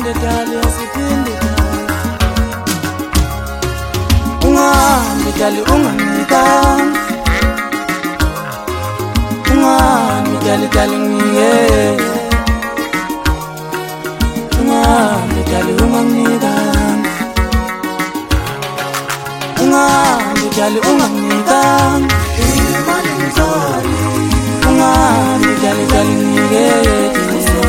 siphinde dali siphinde dali ungahambi dali unganikanga ungahambi dali dali ngiyeke ungahambi dali unganikanga ungahambi dali unganikanga imali ngizoli ungahambi dali dali ngiyeke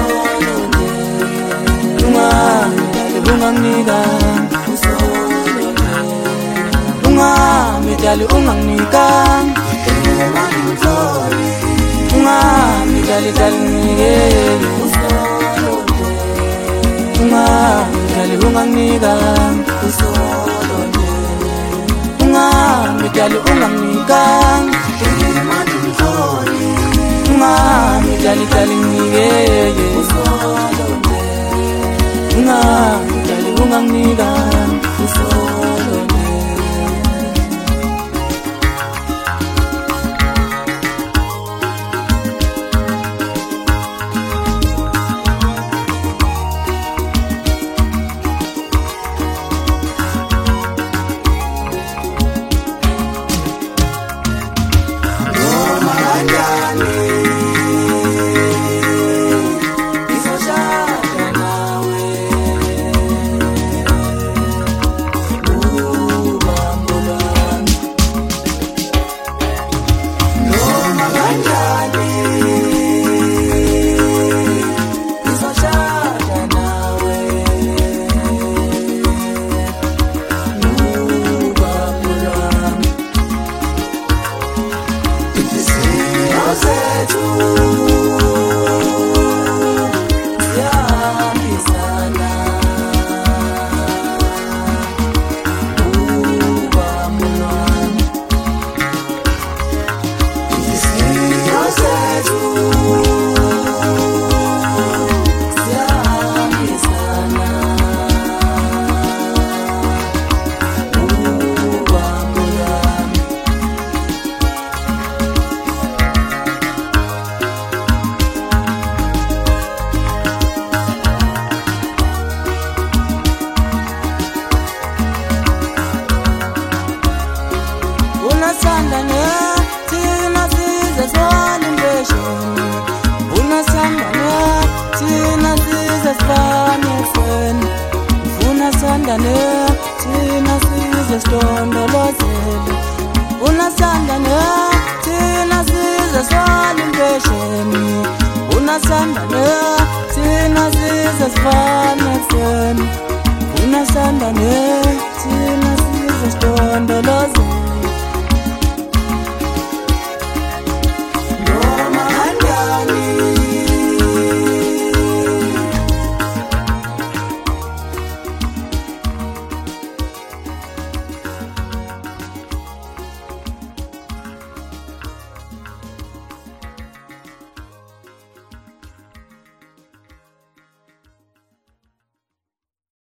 ungahambi dali unganikanga ungahambi dali unganikanga imali ngizoli ungahambi dali dali ngiyeke ungahambi dali unganikanga ungahambi dali unganikanga ungahambi dali dali ngiyeke ungahambi dali unganikanga Unasandane tina size swali mbeshoni unasandane tina size swali mfeni unasandane tina size stondolozele unasandane tina size swali mbeshoni unasandane tina size swali mfeni unasandane tina size stondolozele